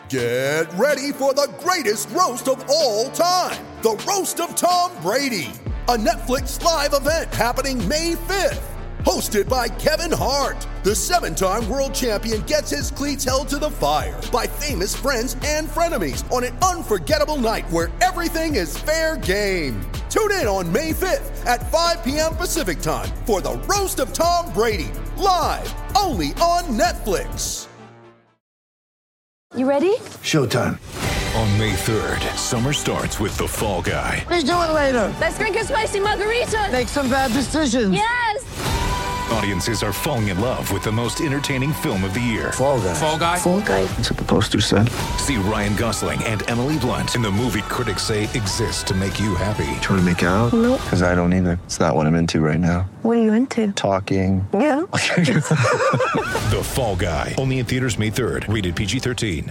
Get ready for the greatest roast of all time, the Roast of Tom Brady, a Netflix live event happening May 5th. Hosted by Kevin Hart, the 7-time world champion gets his cleats held to the fire by famous friends and frenemies on an unforgettable night where everything is fair game. Tune in on May 5th at 5 p.m. Pacific time for the Roast of Tom Brady, live only on Netflix. You ready? Showtime. On May 3rd, summer starts with The Fall Guy. Let's do it later. Let's drink a spicy margarita. Make some bad decisions. Yes! Audiences are falling in love with the most entertaining film of the year. Fall Guy. Fall Guy? Fall Guy. That's what the poster said. See Ryan Gosling and Emily Blunt in the movie critics say exists to make you happy. Trying to make it out? Nope. Because I don't either. It's not what I'm into right now. What are you into? Talking. Yeah. The Fall Guy. Only in theaters May 3rd. Rated PG-13.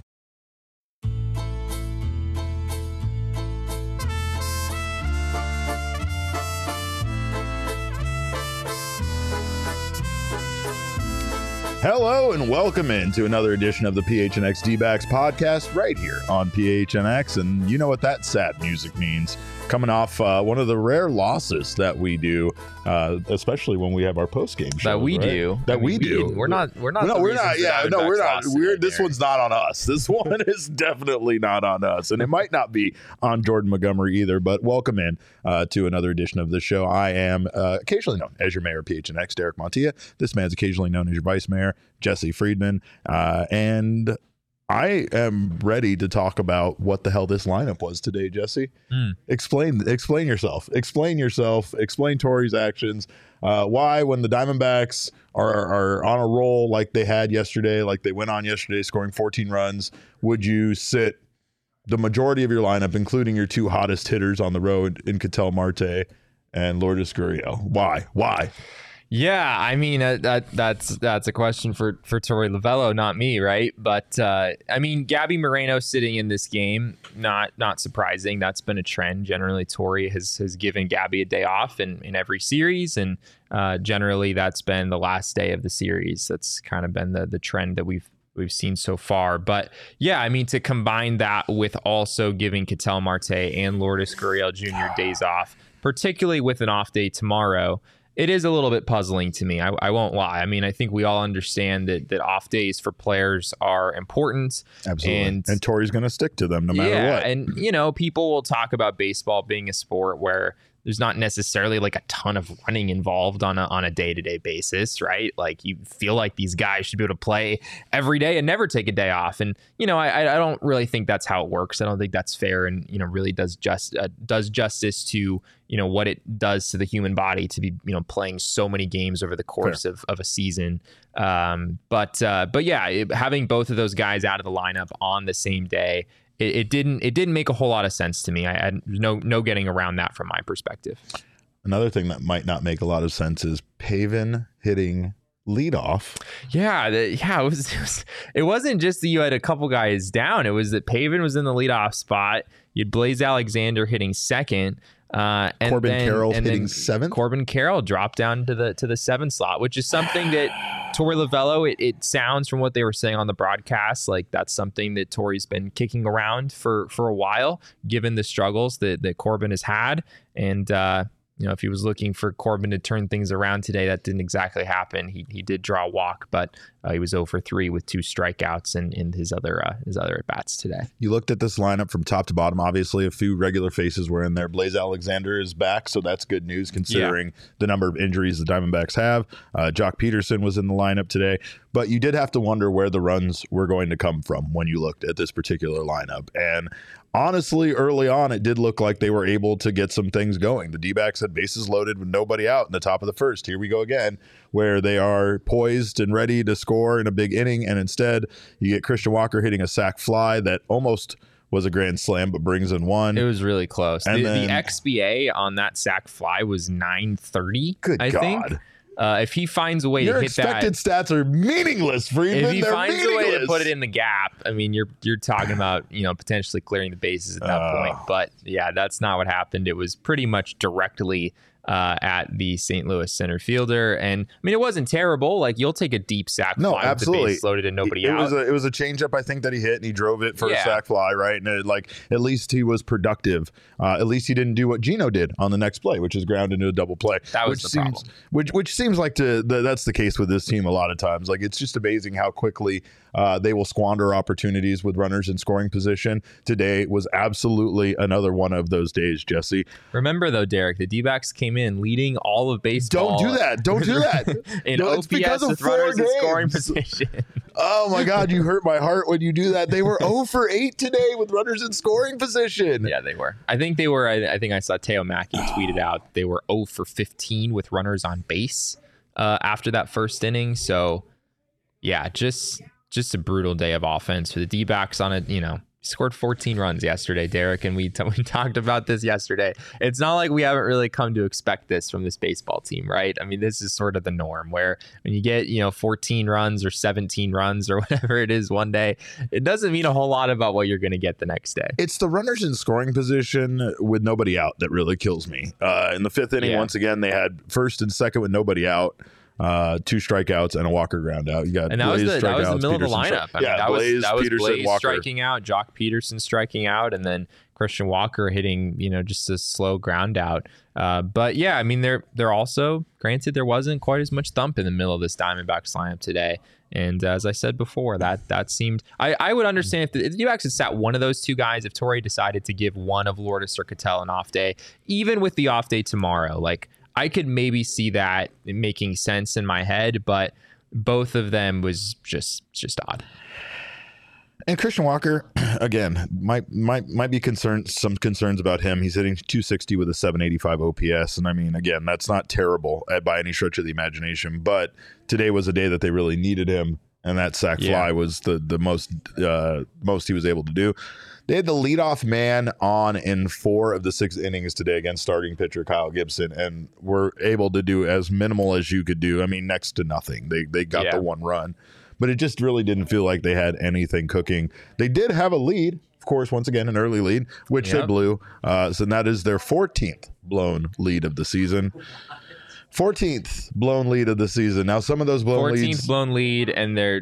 Hello and welcome into another edition of the PHNX D-Backs podcast right here on PHNX. And you know what that sad music means. Coming off one of the rare losses that we do, especially when we have our post-game show. That we right? do. That we do. We're not. No, we're not. Yeah, no, we're not. This one's not on us. This one is definitely not on us. And it might not be on Jordan Montgomery either. But welcome in to another edition of the show. I am occasionally known as your mayor of PHNX, Derek Montilla. This man's occasionally known as your vice mayor, Jesse Friedman. And I am ready to talk about what the hell this lineup was today, Jesse. Explain yourself. Explain Torrey's actions. Why, when the Diamondbacks are on a roll like they had yesterday, like they went on yesterday, scoring 14 runs, would you sit the majority of your lineup, including your two hottest hitters on the road in Ketel Marte and Lourdes Gurriel? Why? Yeah, I mean that's a question for Torey Lovullo, not me, right? But I mean, Gabby Moreno sitting in this game, not surprising. That's been a trend. Generally, Torey has given Gabby a day off in every series, and generally that's been the last day of the series. That's kind of been the trend that we've seen so far. But yeah, I mean, to combine that with also giving Ketel Marte and Lourdes Gurriel Jr. days off, particularly with an off day tomorrow, it is a little bit puzzling to me. I won't lie. I mean, I think we all understand that off days for players are important. Absolutely. And Torrey's going to stick to them no matter what. And, you know, people will talk about baseball being a sport where there's not necessarily like a ton of running involved on a day-to-day basis, right? Like you feel like these guys should be able to play every day and never take a day off. And, you know, I don't really think that's how it works. I don't think that's fair and, you know, really does justice to, you know, what it does to the human body to be, you know, playing so many games over the course of a season. But yeah, having both of those guys out of the lineup on the same day, it didn't make a whole lot of sense to me. I had no getting around that from my perspective. Another thing that might not make a lot of sense is Pavin hitting leadoff. It wasn't just that you had a couple guys down. It was that Pavin was in the leadoff spot. You had Blaze Alexander hitting second. And Corbin Carroll hitting seventh. Corbin Carroll dropped down to the 7 slot, which is something that Torey Lovullo, it sounds from what they were saying on the broadcast like that's something that Torey's been kicking around for a while, given the struggles that Corbin has had. And you know, if he was looking for Corbin to turn things around today, that didn't exactly happen. He did draw a walk, but he was 0 for 3 with 2 strikeouts in his other at bats today. You looked at this lineup from top to bottom. Obviously, a few regular faces were in there. Blaze Alexander is back, so that's good news considering the number of injuries the Diamondbacks have. Jock Peterson was in the lineup today, but you did have to wonder where the runs were going to come from when you looked at this particular lineup. And honestly, early on, it did look like they were able to get some things going. The D-backs had bases loaded with nobody out in the top of the first. Here we go again, where they are poised and ready to score in a big inning, and instead you get Christian Walker hitting a sac fly that almost was a grand slam, but brings in one. It was really close. And the XBA on that sac fly was 930. Good I God. think. If he finds a way Your to hit that, your expected stats are meaningless, Friedman. if he They're finds meaningless. a way to put it in the gap, I mean, you're talking about, you know, potentially clearing the bases at that point. But yeah, that's not what happened. It was pretty much directly at the St. Louis center fielder. And I mean, it wasn't terrible. Like, you'll take a deep sac fly absolutely. with the base loaded and nobody out. It was a changeup, I think, that he hit, and he drove it for a sac fly, right? And at least he was productive. At least he didn't do what Gino did on the next play, which is ground into a double play. That was the problem. Which seems like that's the case with this team a lot of times. Like, it's just amazing how quickly they will squander opportunities with runners in scoring position. Today was absolutely another one of those days, Jesse. Remember, though, Derek, the D-backs came in leading all of baseball. Don't do that. In OPS with runners in scoring position. Oh, my God, you hurt my heart when you do that. They were 0 for 8 today with runners in scoring position. Yeah, they were. I think I saw Teo Mackey tweeted out they were 0 for 15 with runners on base after that first inning. So, yeah, just a brutal day of offense for the D-backs on it. Scored 14 runs yesterday, Derek, and we talked about this yesterday. It's not like we haven't really come to expect this from this baseball team, right? I mean, this is sort of the norm where when you get, 14 runs or 17 runs or whatever it is one day, it doesn't mean a whole lot about what you're going to get the next day. It's the runners in scoring position with nobody out that really kills me. In the fifth inning, once again, they had first and second with nobody out. 2 strikeouts and a Walker ground out. You got, and that was the middle of the lineup. That was Peterson, Blaze Walker striking out, Jock Peterson striking out, and then Christian Walker hitting, just a slow ground out. But yeah, I mean, they're also, granted, there wasn't quite as much thump in the middle of this Diamondbacks lineup today. And as I said before, that seemed, I would understand if the D-backs had sat one of those two guys, if Torrey decided to give one of Lourdes or Ketel an off day, even with the off day tomorrow, like, I could maybe see that making sense in my head, but both of them was just odd. And Christian Walker, again, might be some concerns about him. He's hitting 260 with a 785 OPS. And I mean, again, that's not terrible by any stretch of the imagination, but today was a day that they really needed him. And that sac fly was the most he was able to do. They had the leadoff man on in 4 of the 6 innings today against starting pitcher Kyle Gibson, and were able to do as minimal as you could do. I mean, next to nothing. They got the 1 run, but it just really didn't feel like they had anything cooking. They did have a lead, of course, once again, an early lead, which they blew. So that is their 14th blown lead of the season. 14th blown lead of the season. Now, some of those blown leads. 14th blown lead, and their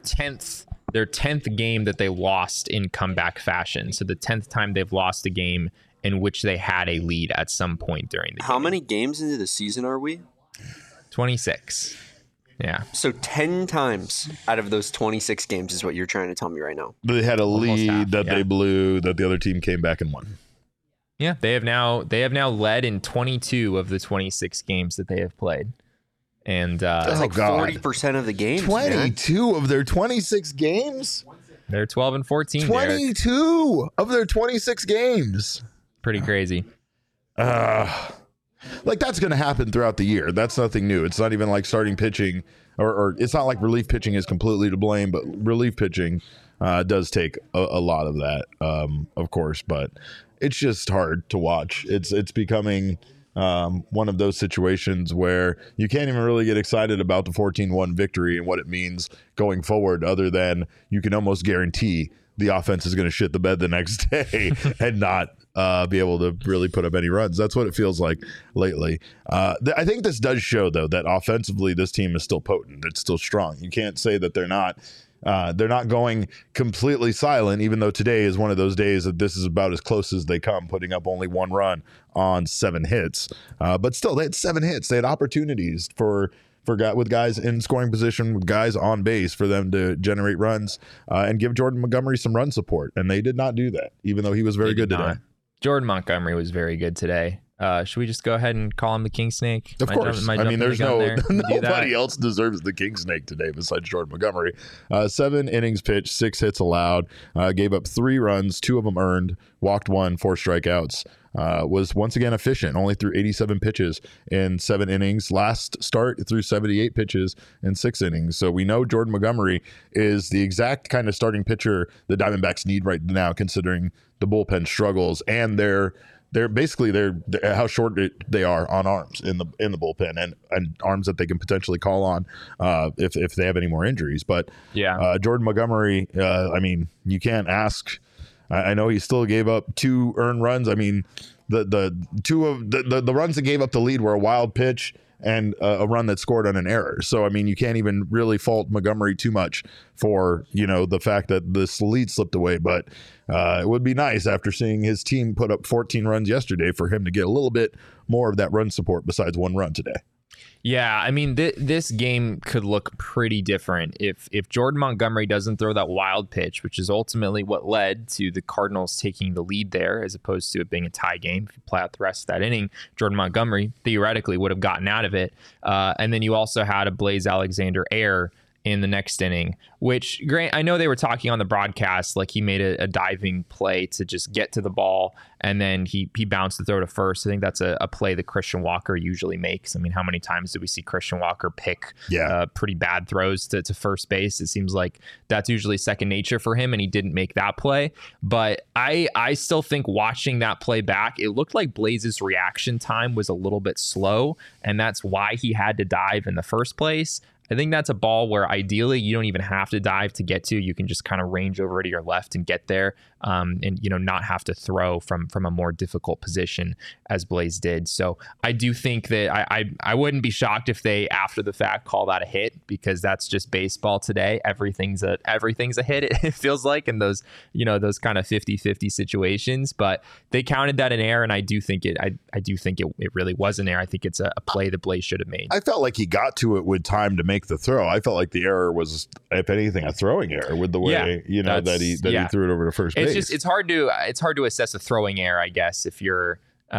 10th game that they lost in comeback fashion. So the 10th time they've lost a game in which they had a lead at some point during the game. How many games into the season are we? 26. Yeah. So 10 times out of those 26 games is what you're trying to tell me right now. They had a lead that they blew, that the other team came back and won. Yeah, they have now led in 22 of the 26 games that they have played. And that's like 40% of the games. 22 of their 26 games? They're 12 and 14. 22 of their 26 games. Pretty crazy. Like, that's going to happen throughout the year. That's nothing new. It's not even like starting pitching, or it's not like relief pitching is completely to blame, but relief pitching does take a lot of that, of course. But it's just hard to watch. It's becoming one of those situations where you can't even really get excited about the 14-1 victory and what it means going forward, other than you can almost guarantee the offense is going to shit the bed the next day and not be able to really put up any runs. That's what it feels like lately. I think this does show, though, that offensively this team is still potent. It's still strong. You can't say that they're not. They're not going completely silent, even though today is one of those days that this is about as close as they come, putting up only 1 run on 7 hits. But still, they had 7 hits. They had opportunities with guys in scoring position, with guys on base, for them to generate runs and give Jordan Montgomery some run support. And they did not do that, even though he was very good today. Jordan Montgomery was very good today. Should we just go ahead and call him the King Snake? Of course. I mean, there's nobody else deserves the King Snake today besides Jordan Montgomery. 7 innings pitched, 6 hits allowed, gave up 3 runs, 2 of them earned, walked 1, 4 strikeouts. Was once again efficient, only threw 87 pitches in 7 innings. Last start threw 78 pitches in 6 innings. So we know Jordan Montgomery is the exact kind of starting pitcher the Diamondbacks need right now, considering the bullpen struggles and they're how short they are on arms in the bullpen and arms that they can potentially call on if they have any more injuries. But Jordan Montgomery, I mean, you can't ask. I know he still gave up 2 earned runs. I mean, the two of the runs that gave up the lead were a wild pitch and a run that scored on an error. So, I mean, you can't even really fault Montgomery too much for, the fact that this lead slipped away. But it would be nice after seeing his team put up 14 runs yesterday for him to get a little bit more of that run support besides one run today. Yeah, I mean, this game could look pretty different if Jordan Montgomery doesn't throw that wild pitch, which is ultimately what led to the Cardinals taking the lead there, as opposed to it being a tie game. If you play out the rest of that inning, Jordan Montgomery theoretically would have gotten out of it. And then you also had a Blaze Alexander error in the next inning, which, Grant, I know they were talking on the broadcast, like he made a diving play to just get to the ball, and then he bounced the throw to first. I think that's a play that Christian Walker usually makes. I mean, how many times do we see Christian Walker pick pretty bad throws to first base? It seems like that's usually second nature for him, and he didn't make that play. But I still think watching that play back, it looked like Blaze's reaction time was a little bit slow, and that's why he had to dive in the first place. I think that's a ball where ideally you don't even have to dive to get to. You can just kind of range over to your left and get there, and not have to throw from a more difficult position as Blaze did. So I do think that I wouldn't be shocked if they after the fact call that a hit, because that's just baseball today. Everything's a hit. It feels like in those those kind of 50-50 situations. But they counted that an error, and I do think it really was an error. I think it's a play that Blaze should have made. I felt like he got to it with time to make the throw. I felt like the error was, if anything, a throwing error with the way that he threw it over to first base. It's hard to assess a throwing error, I guess, if you're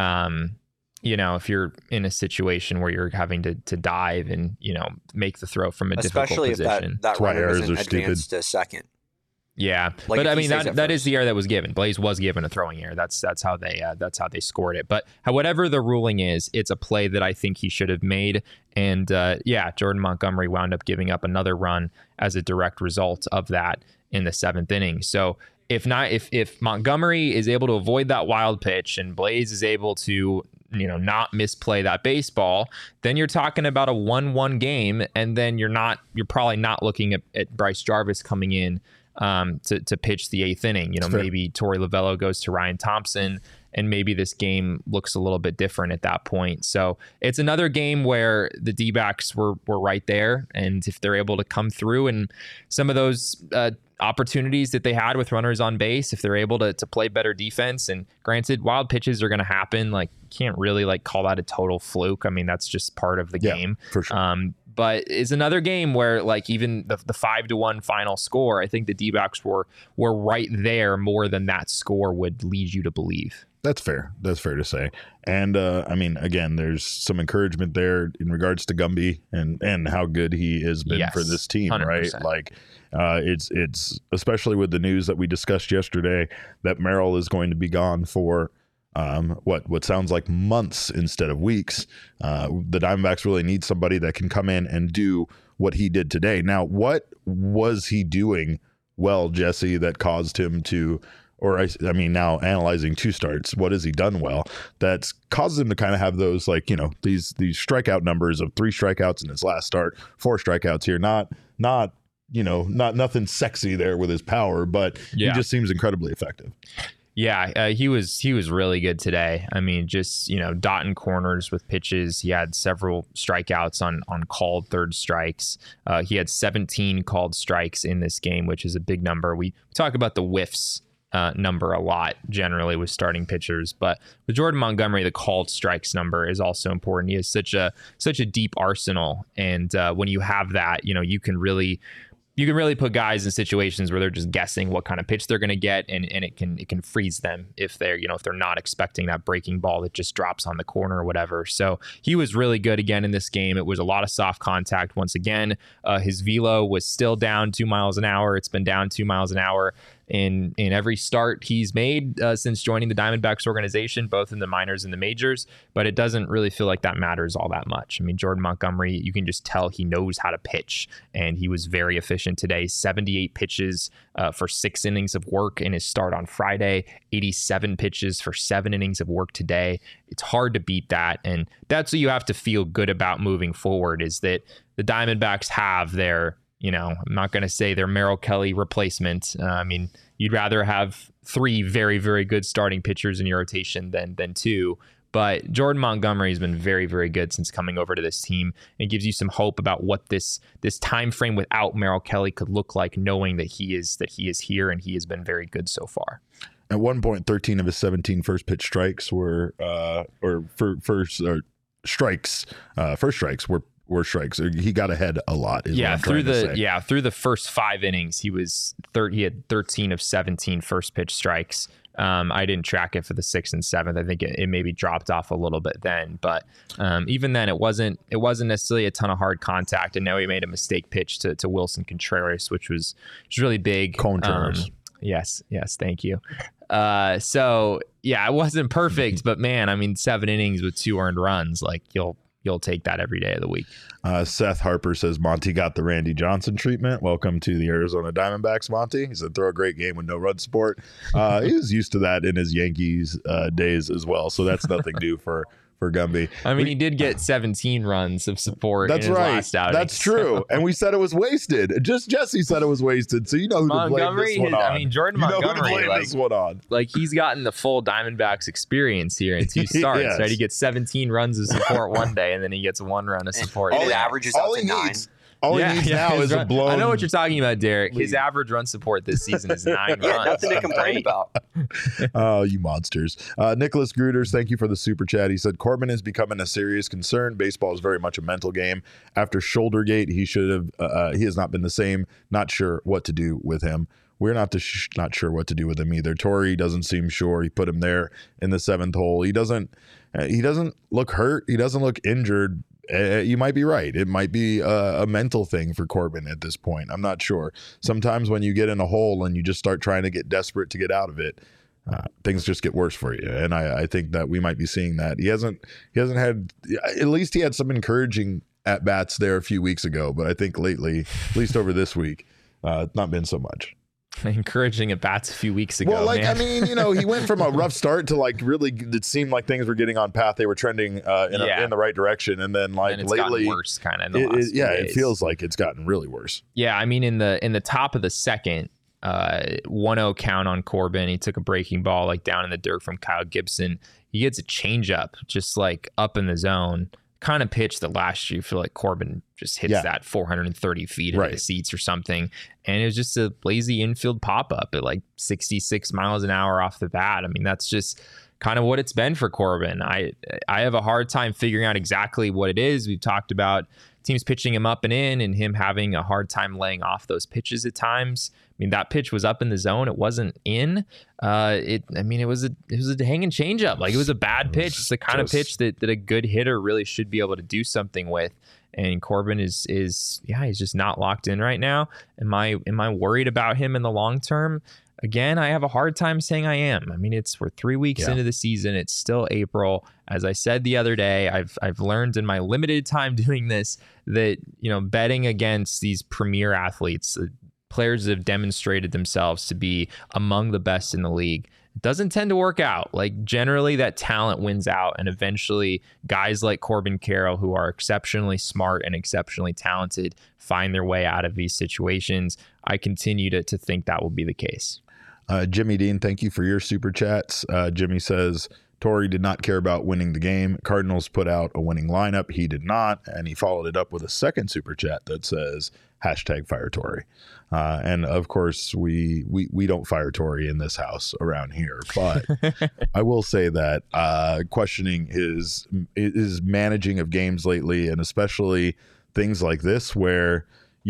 if you're in a situation where you're having to dive and make the throw from a difficult position. Especially if that runner isn't advanced to second. Yeah, like, but I mean that is the error that was given. Blaze was given a throwing error. That's how they scored it. But whatever the ruling is, it's a play that I think he should have made. And Jordan Montgomery wound up giving up another run as a direct result of that in the seventh inning. So if Montgomery is able to avoid that wild pitch and Blaze is able to not misplay that baseball, then you're talking about a 1-1 game, and then you're probably not looking at Bryce Jarvis coming in to pitch the eighth inning. Maybe Torey Lovullo goes to Ryan Thompson, and maybe this game looks a little bit different at that point. So it's another game where the D-backs were right there, and if they're able to come through and some of those opportunities that they had with runners on base, if they're able to play better defense, and granted, wild pitches are going to happen. Like, can't really call that a total fluke. I mean, that's just part of the game. For sure. But it's another game where, even the 5-1 final score, I think the D-backs were right there more than that score would lead you to believe. That's fair. That's fair to say. And I mean, again, there's some encouragement there in regards to Gumby and how good he has been for this team, 100%. Right? Like, it's especially with the news that we discussed yesterday that Merrill is going to be gone for what sounds like months instead of weeks. The Diamondbacks really need somebody that can come in and do what he did today. Now, what was he doing well, Jesse, that caused him to, or I mean, now analyzing two starts, what has he done well that's caused him to kind of have those, these strikeout numbers of 3 strikeouts in his last start, 4 strikeouts here, not nothing sexy there with his power, but he just seems incredibly effective. Yeah, he was really good today. I mean, just, dotting corners with pitches. He had several strikeouts on called third strikes. He had 17 called strikes in this game, which is a big number. We talk about the whiffs number a lot generally with starting pitchers, but with Jordan Montgomery, the called strikes number is also important. He has such a deep arsenal, and when you have that, you can really put guys in situations where they're just guessing what kind of pitch they're going to get, and it can freeze them if they're not expecting that breaking ball that just drops on the corner or whatever. So he was really good again in this game. It was a lot of soft contact once again. His velo was still down 2 miles an hour. It's been down 2 miles an hour in every start he's made since joining the Diamondbacks organization, both in the minors and the majors, but it doesn't really feel like that matters all that much. I mean, Jordan Montgomery, you can just tell he knows how to pitch, and he was very efficient today. 78 pitches for 6 innings of work in his start on Friday, 87 pitches for 7 innings of work today. It's hard to beat that, and that's what you have to feel good about moving forward, is that the Diamondbacks have their I'm not going to say they're Merrill Kelly replacement. I mean, you'd rather have 3 very, very good starting pitchers in your rotation than 2. But Jordan Montgomery has been very, very good since coming over to this team, and gives you some hope about what this time frame without Merrill Kelly could look like, knowing that he is here and he has been very good so far. At one point, 13 of his 17 first pitch strikes were first strikes were strikes. He got ahead a lot. Through the first 5 innings, he had 13 of 17 first pitch strikes. I didn't track it for the 6th and 7th. I think it maybe dropped off a little bit then, but even then it wasn't necessarily a ton of hard contact. And now he made a mistake pitch to Wilson Contreras, which was really big. Contreras. Yes, thank you. So yeah, it wasn't perfect, but man, I mean, 7 innings with 2 earned runs, like you'll take that every day of the week. Seth Harper says Monty got the Randy Johnson treatment. Welcome to the Arizona Diamondbacks, Monty. He said throw a great game with no run support. He was used to that in his Yankees days as well, so that's nothing new for Gumby. I mean, he did get 17 runs of support. That's in his right. Last outing, that's true. And we said it was wasted. Just Jesse said it was wasted. So you know who to blame this one on. I mean, Jordan Montgomery, this one on. Like he's gotten the full Diamondbacks experience here in 2 starts. Yes. Right? He gets 17 runs of support one day, and then he gets 1 run of support. His average is up to 9. All he needs now is a blown. I know what you're talking about, Derek. His average run support this season is 9 runs. Nothing to complain about. Oh, you monsters. Nicholas Gruters, thank you for the super chat. He said Corbin is becoming a serious concern. Baseball is very much a mental game. After Shouldergate, he has not been the same. Not sure what to do with him. We're not sure what to do with him either. Torrey doesn't seem sure. He put him there in the 7th hole. He doesn't look hurt. He doesn't look injured. You might be right. It might be a mental thing for Corbin at this point. I'm not sure. Sometimes when you get in a hole and you just start trying to get desperate to get out of it, things just get worse for you. And I think that we might be seeing that. He hasn't had, at least he had some encouraging at bats there a few weeks ago, but I think lately, at least over this week, not been so much. Encouraging at bats a few weeks ago. Well, man. I mean, he went from a rough start to really, it seemed like things were getting on path. They were trending in the right direction, and then it's lately, worse kind of. It feels like it's gotten really worse. Yeah, I mean, in the top of the 2nd, 1-0 count on Corbin. He took a breaking ball down in the dirt from Kyle Gibson. He gets a changeup just up in the zone. Kind of pitch that last year, you feel like Corbin just hits that 430 feet into the seats or something. And it was just a lazy infield pop-up at 66 miles an hour off the bat. I mean, that's just kind of what it's been for Corbin. I have a hard time figuring out exactly what it is. We've talked about teams pitching him up and in, and him having a hard time laying off those pitches at times. I mean, that pitch was up in the zone. It wasn't in. It was a hanging changeup. It was a bad pitch. It's the kind of pitch that a good hitter really should be able to do something with. And Corbin is he's just not locked in right now. Am I worried about him in the long term? Again, I have a hard time saying I am. I mean, we're 3 weeks into the season. It's still April. As I said the other day, I've learned in my limited time doing this that, betting against these premier athletes, players that have demonstrated themselves to be among the best in the league, it doesn't tend to work out. Generally that talent wins out, and eventually guys like Corbin Carroll, who are exceptionally smart and exceptionally talented, find their way out of these situations. I continue to think that will be the case. Jimmy Dean, thank you for your super chats. Jimmy says, Torrey did not care about winning the game. Cardinals put out a winning lineup. He did not. And he followed it up with a second super chat that says, #fire Torrey. And of course, we don't fire Torrey in this house around here. But I will say that questioning his managing of games lately, and especially things like this where,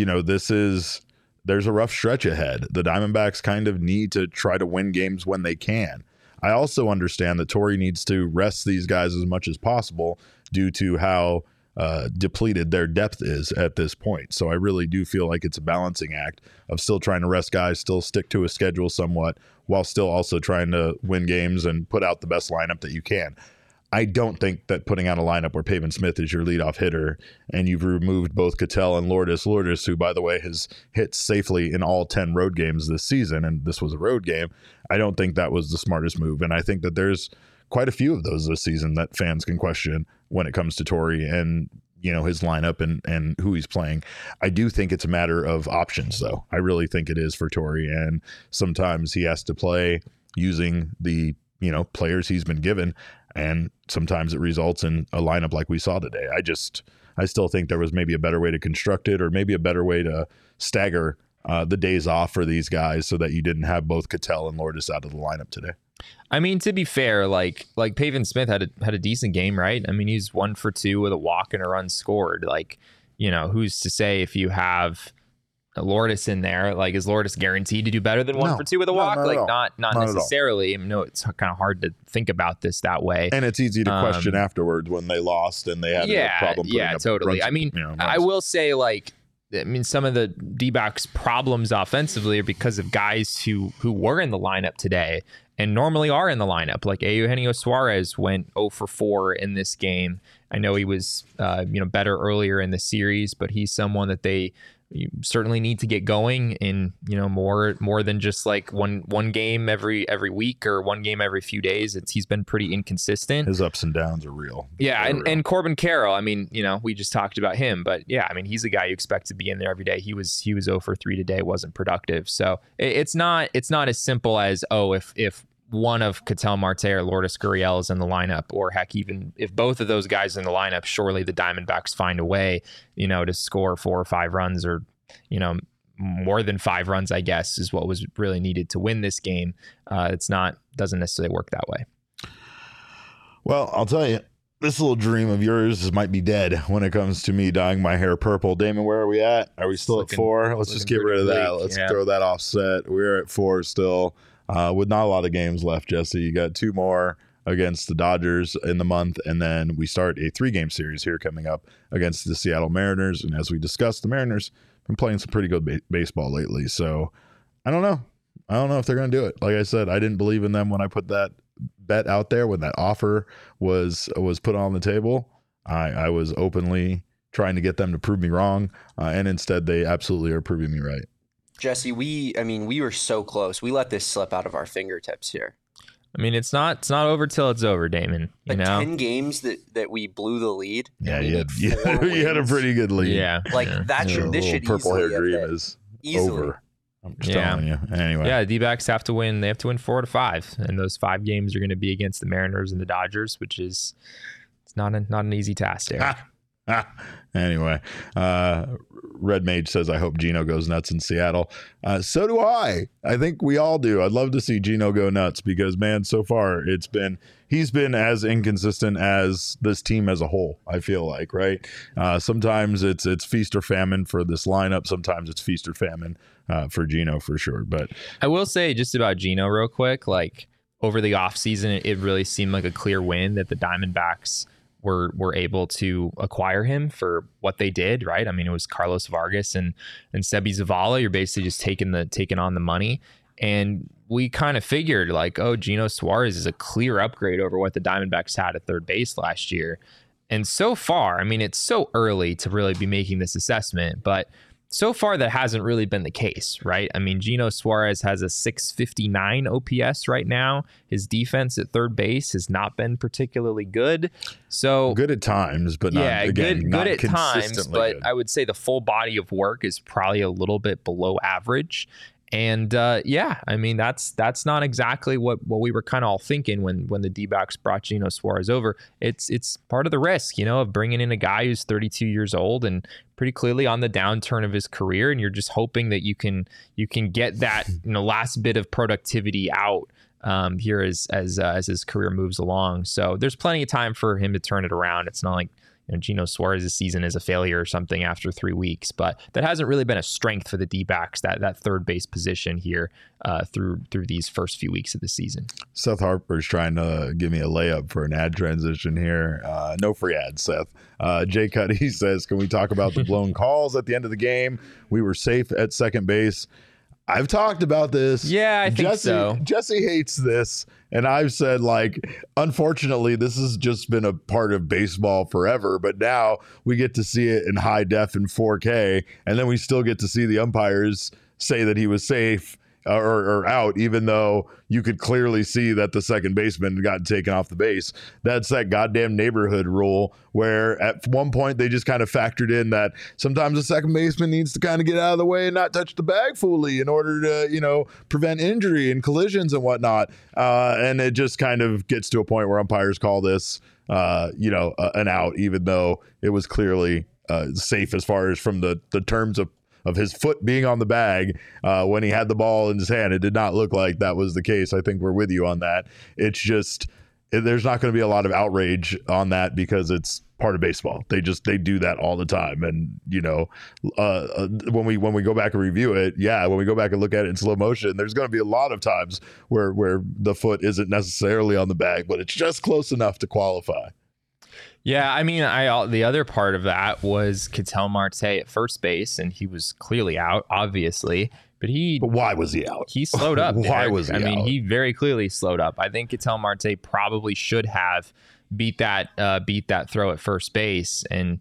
there's a rough stretch ahead. The Diamondbacks kind of need to try to win games when they can. I also understand that Torrey needs to rest these guys as much as possible due to how depleted their depth is at this point. So I really do feel like it's a balancing act of still trying to rest guys, still stick to a schedule somewhat, while still also trying to win games and put out the best lineup that you can. I don't think that putting out a lineup where Pavin Smith is your leadoff hitter and you've removed both Ketel and Lourdes, who, by the way, has hit safely in all 10 road games this season, and this was a road game, I don't think that was the smartest move. And I think that there's quite a few of those this season that fans can question when it comes to Torrey. And, his lineup and who he's playing. I do think it's a matter of options, though. I really think it is for Torrey, and sometimes he has to play using the players he's been given, and sometimes it results in a lineup like we saw today. I still think there was maybe a better way to construct it, or maybe a better way to stagger the days off for these guys so that you didn't have both Cattell and Lourdes out of the lineup today. I mean, to be fair, like Pavin Smith had a decent game, right? I mean, he's 1 for 2 with a walk and a run scored. Like, who's to say if you have Lourdes in there, like, is Lourdes guaranteed to do better than 1 for 2 with a walk? Not necessarily. I know it's kind of hard to think about this that way. And it's easy to question afterwards when they lost and they had a problem. Yeah, totally. Runs, I mean, I will say, like, some of the D-backs problems offensively are because of guys who were in the lineup today and normally are in the lineup. Like Eugenio Suarez went 0 for 4 in this game. I know he was better earlier in the series, but he's someone that they certainly need to get going in more than just like one game every week or one game every few days. He's been pretty inconsistent. His ups and downs are real. Yeah, and Corbin Carroll, I mean, we just talked about him, but yeah, I mean, he's a guy you expect to be in there every day. He was 0 for 3 today, wasn't productive. So it's not as simple as, if one of Cattell Marte or Lourdes Gurriel is in the lineup, or heck, even if both of those guys are in the lineup, surely the Diamondbacks find a way, to score 4 or 5 runs, or, more than 5 runs, I guess, is what was really needed to win this game. Doesn't necessarily work that way. Well, I'll tell you, this little dream of yours might be dead when it comes to me dyeing my hair purple. Damon, where are we at? Are we still at 4? Let's just get rid of that. Let's throw that offset. We're at 4 still. With not a lot of games left, Jesse. You got 2 more against the Dodgers in the month, and then we start a 3-game series here coming up against the Seattle Mariners. And as we discussed, the Mariners have been playing some pretty good baseball lately. So I don't know. I don't know if they're going to do it. Like I said, I didn't believe in them when I put that bet out there, when that offer was put on the table. I was openly trying to get them to prove me wrong, and instead they absolutely are proving me right. Jesse, we were so close. We let this slip out of our fingertips here. I mean, it's not over till it's over, Damon. But 10 games that we blew the lead. Yeah, you had a pretty good lead. Yeah, this should purple hair dream is over. I'm just telling you. Anyway, yeah, the D-backs have to win. They have to win 4 to 5, and those 5 games are going to be against the Mariners and the Dodgers, which is not an easy task there. Anyway, Red Mage says, I hope Gino goes nuts in Seattle. So do I. I think we all do. I'd love to see Gino go nuts because, man, so far he's been as inconsistent as this team as a whole, I feel like, right? Sometimes it's feast or famine for this lineup. Sometimes it's feast or famine for Gino for sure. But I will say just about Gino real quick, like over the offseason, it really seemed like a clear win that the Diamondbacks were able to acquire him for what they did, right? I mean, it was Carlos Vargas and Sebi Zavala. You're basically just taking on the money. And we kind of figured like, Gino Suarez is a clear upgrade over what the Diamondbacks had at third base last year. And so far, I mean, it's so early to really be making this assessment, but so far that hasn't really been the case, right? I mean, Gino Suarez has a 659 OPS right now. His defense at third base has not been particularly good. So good at times, but not good at times. But good. I would say the full body of work is probably a little bit below average. And I mean, that's not exactly what we were kind of all thinking when the D-backs brought Gino Suarez over. It's part of the risk, of bringing in a guy who's 32 years old and pretty clearly on the downturn of his career, and you're just hoping that you can get that last bit of productivity out here as his career moves along. So there's plenty of time for him to turn it around. It's not like Gino Suarez's season is a failure or something after 3 weeks, but that hasn't really been a strength for the D-backs, that third base position here through these first few weeks of the season. Seth Harper's trying to give me a layup for an ad transition here. No free ads, Seth. Jay Cuddy says, can we talk about the blown calls at the end of the game? We were safe at second base. I've talked about this. Yeah, I think so. Jesse hates this. And I've said, unfortunately, this has just been a part of baseball forever. But now we get to see it in high def in 4K. And then we still get to see the umpires say that he was safe or out, even though you could clearly see that the second baseman got taken off the base. That's that goddamn neighborhood rule where at one point they just kind of factored in that sometimes the second baseman needs to kind of get out of the way and not touch the bag fully in order to, prevent injury and collisions and whatnot. And it just kind of gets to a point where umpires call this, an out, even though it was clearly safe as far as from the terms of his foot being on the bag when he had the ball in his hand. It did not look like that was the case. I think we're with you on that. It's just there's not going to be a lot of outrage on that because it's part of baseball. They do that all the time. And when we go back and review it, when we go back and look at it in slow motion, there's going to be a lot of times where the foot isn't necessarily on the bag, but it's just close enough to qualify. Yeah, I mean, the other part of that was Ketel Marte at first base, and he was clearly out, obviously. But why was he out? He slowed up. Why was he out? I mean, he very clearly slowed up. I think Ketel Marte probably should have beat that throw at first base, and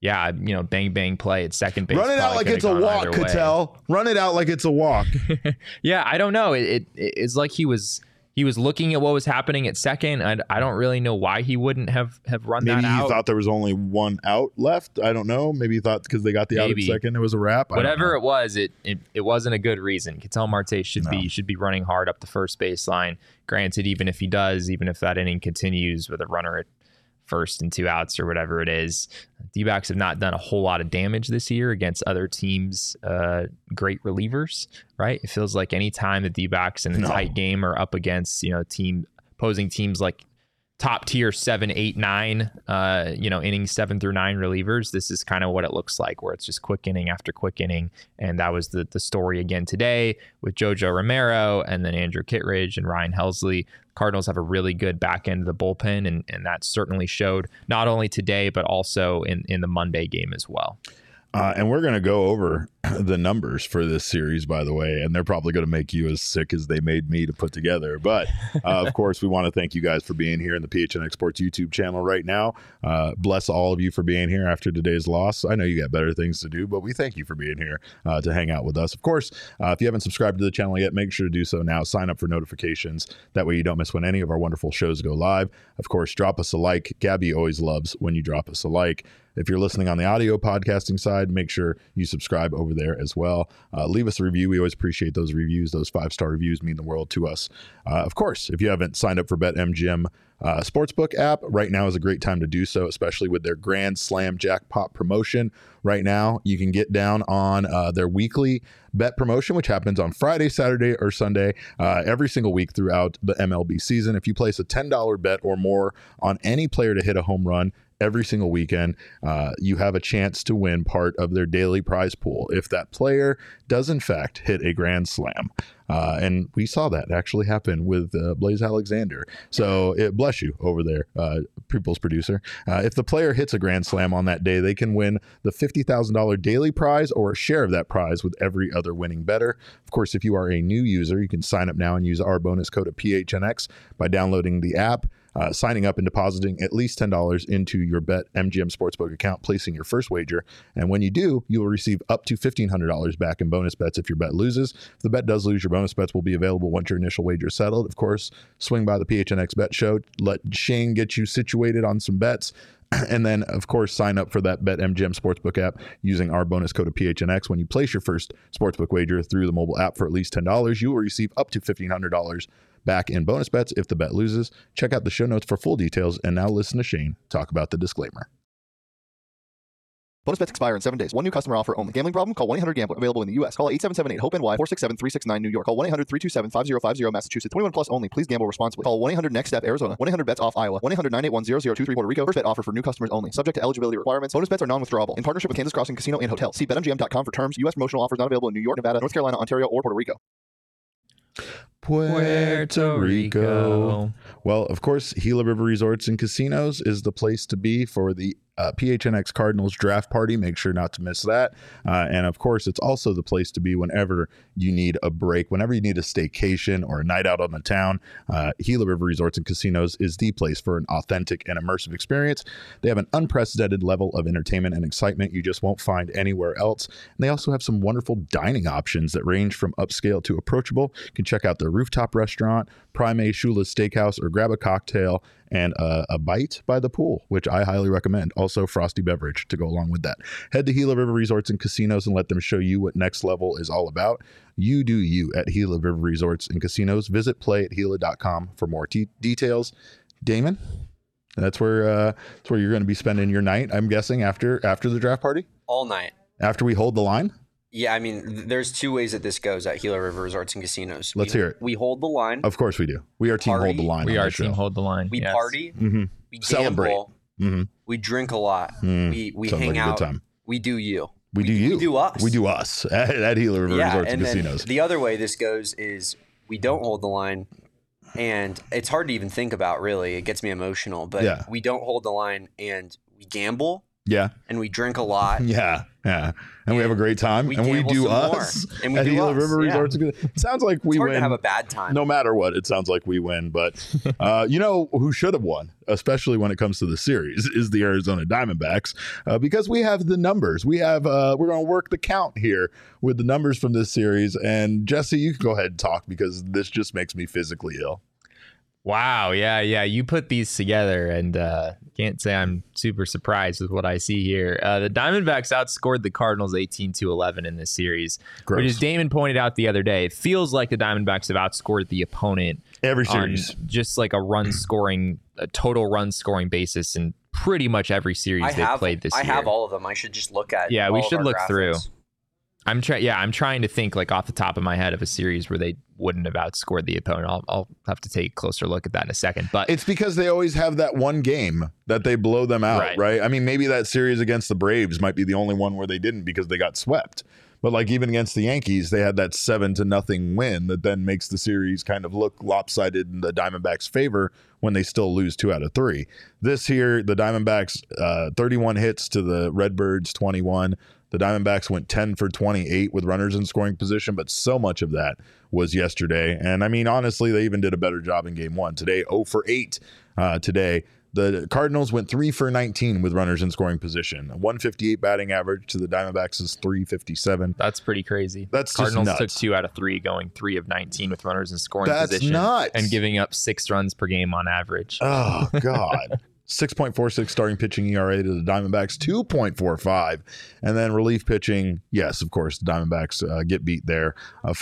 bang bang play at second base. Run it out like it's a walk, Ketel. Run it out like it's a walk. Yeah, I don't know. It's like he was looking at what was happening at second. I don't really know why he wouldn't have run that out. Maybe he thought there was only one out left. I don't know. Maybe he thought because they got the out at second, it was a wrap. Whatever it was, it wasn't a good reason. Ketel Marte should be running hard up the first baseline. Granted, even if that inning continues with a runner at first and 2 outs or whatever it is, D-backs have not done a whole lot of damage this year against other teams' great relievers, right? It feels like any time the D-backs in a tight game are up against opposing teams like top tier 7, 8, 9, innings 7 through 9 relievers, this is kind of what it looks like, where it's just quick inning after quick inning. And that was the story again today with Jojo Romero and then Andrew Kittredge and Ryan Helsley. Cardinals have a really good back end of the bullpen, and that certainly showed not only today, but also in the Monday game as well. And we're going to go over the numbers for this series, by the way, and they're probably going to make you as sick as they made me to put together. But, of course, we want to thank you guys for being here in the PHNX Sports YouTube channel right now. Bless all of you for being here after today's loss. I know you got better things to do, but we thank you for being here to hang out with us. Of course, if you haven't subscribed to the channel yet, make sure to do so now. Sign up for notifications. That way you don't miss when any of our wonderful shows go live. Of course, drop us a like. Gabby always loves when you drop us a like. If you're listening on the audio podcasting side, make sure you subscribe over there as well. Leave us a review. We always appreciate those reviews. Those 5-star reviews mean the world to us. Of course, if you haven't signed up for BetMGM Sportsbook app, right now is a great time to do so, especially with their Grand Slam Jackpot promotion. Right now, you can get down on their weekly bet promotion, which happens on Friday, Saturday, or Sunday every single week throughout the MLB season. If you place a $10 bet or more on any player to hit a home run every single weekend, you have a chance to win part of their daily prize pool if that player does in fact hit a grand slam. And we saw that actually happen with Blaze Alexander. So bless you over there, People's producer. If the player hits a grand slam on that day, they can win the $50,000 daily prize or a share of that prize with every other winning bettor. Of course, if you are a new user, you can sign up now and use our bonus code of PHNX by downloading the app, signing up and depositing at least $10 into your BetMGM Sportsbook account, placing your first wager. And when you do, you will receive up to $1,500 back in bonus bets if your bet loses. If the bet does lose, your bonus bets will be available once your initial wager is settled. Of course, swing by the PHNX Bet Show. Let Shane get you situated on some bets. And then, of course, sign up for that BetMGM Sportsbook app using our bonus code of PHNX. When you place your first sportsbook wager through the mobile app for at least $10, you will receive up to $1,500 back in bonus bets if the bet loses. Check out the show notes for full details. And now listen to Shane talk about the disclaimer. Bonus bets expire in 7 days. One new customer offer only. Gambling problem? Call 1-800-GAMBLER. Available in the U.S. Call 877-8-HOPE-NY 467-369 New York. Call 1-800-327-5050 Massachusetts. 21 plus only. Please gamble responsibly. Call 1-800-NEXT-STEP Arizona. 1-800-BETS-OFF Iowa. 1-800-981-0023 Puerto Rico. First bet offer for new customers only. Subject to eligibility requirements. Bonus bets are non-withdrawable. In partnership with Kansas Crossing Casino and Hotel. See BetMGM.com for terms. U.S. promotional offers not available in New York, Nevada, North Carolina, Ontario, or Puerto Rico. Puerto Rico. Well, of course, Gila River Resorts and Casinos is the place to be for the PHNX Cardinals draft party. Make sure not to miss that. And of course, it's also the place to be whenever you need a break, whenever you need a staycation or a night out on the town. Gila River Resorts and Casinos is the place for an authentic and immersive experience. They have an unprecedented level of entertainment and excitement you just won't find anywhere else. And they also have some wonderful dining options that range from upscale to approachable. You can check out their rooftop restaurant, Prime A Shula's Steakhouse, or grab a cocktail and a bite by the pool, which I highly recommend. Also, frosty beverage to go along with that. Head to Gila River Resorts and Casinos and let them show you what next level is all about. You do you at Gila River Resorts and Casinos. Visit playathila.com for more details. Damon, that's where you're going to be spending your night, I'm guessing, after the draft party? All night. After we hold the line? Yeah, I mean, there's two ways that this goes at Gila River Resorts and Casinos. Let's hear it. We hold the line. Of course we do. We are team hold the line. We are team hold the line. We party. Mm-hmm. We celebrate. Gamble, mm-hmm. We drink a lot. We hang out. Good time. We do you. We do you. We do us. We do us at Gila River Resorts and Casinos. The other way this goes is we don't hold the line. And it's hard to even think about, really. It gets me emotional. But we don't hold the line and we gamble. Yeah. And we drink a lot. Yeah. And we have a great time. And we do us. And we at do Gila us. River Resorts. It sounds like we win. To have a bad time. No matter what, it sounds like we win. But you know who should have won, especially when it comes to the series, is the Arizona Diamondbacks, because we have the numbers. We have we're going to work the count here with the numbers from this series. And Jesse, you can go ahead and talk because this just makes me physically ill. Wow. Yeah. You put these together and can't say I'm super surprised with what I see here. The Diamondbacks outscored the Cardinals 18-11 in this series, which, as Damon pointed out the other day, it feels like the Diamondbacks have outscored the opponent every series, just like a total run scoring basis in pretty much every series they've played this year. I have all of them. I should just look at. Yeah, we should look graphics through. I'm trying to think like off the top of my head of a series where they wouldn't have outscored the opponent. I'll have to take a closer look at that in a second. But it's because they always have that one game that they blow them out, right? I mean, maybe that series against the Braves might be the only one where they didn't because they got swept. But like even against the Yankees, they had that 7-0 win that then makes the series kind of look lopsided in the Diamondbacks' favor when they still lose 2 out of 3. This here, the Diamondbacks 31 hits to the Redbirds 21. The Diamondbacks went 10 for 28 with runners in scoring position, but so much of that was yesterday. And I mean, honestly, they even did a better job in game 1 today. 0 for 8 today. The Cardinals went 3 for 19 with runners in scoring position. A 158 batting average to the Diamondbacks is 357. That's pretty crazy. That's Cardinals just nuts. took 2 out of 3, going 3 of 19 with runners in scoring position. That's nuts. And giving up 6 runs per game on average. Oh, God. 6.46 starting pitching ERA to the Diamondbacks, 2.45. And then relief pitching, yes, of course, the Diamondbacks get beat there.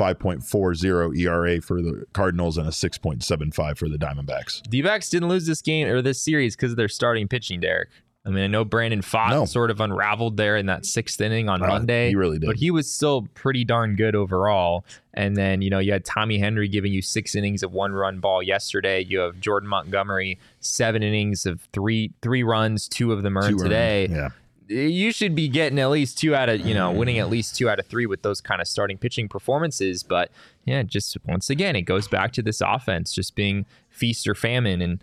5.40 ERA for the Cardinals and a 6.75 for the Diamondbacks. D-backs didn't lose this game or this series because of their starting pitching, Derek. I mean, I know Brandon Pfaadt sort of unraveled there in that 6th inning on Monday. He really did. But he was still pretty darn good overall. And then, you had Tommy Henry giving you 6 innings of 1-run ball yesterday. You have Jordan Montgomery, 7 innings of 3 runs, 2 of them earned today. Yeah. You should be getting at least 2 out of, winning at least 2 out of 3 with those kind of starting pitching performances. But yeah, just once again, it goes back to this offense just being feast or famine. And,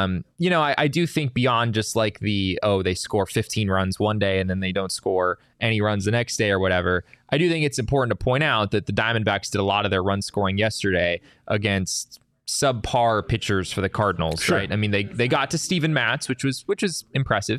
I do think beyond just like they score 15 runs one day and then they don't score any runs the next day or whatever. I do think it's important to point out that the Diamondbacks did a lot of their run scoring yesterday against subpar pitchers for the Cardinals, right? I mean, they got to Steven Matz, which was impressive.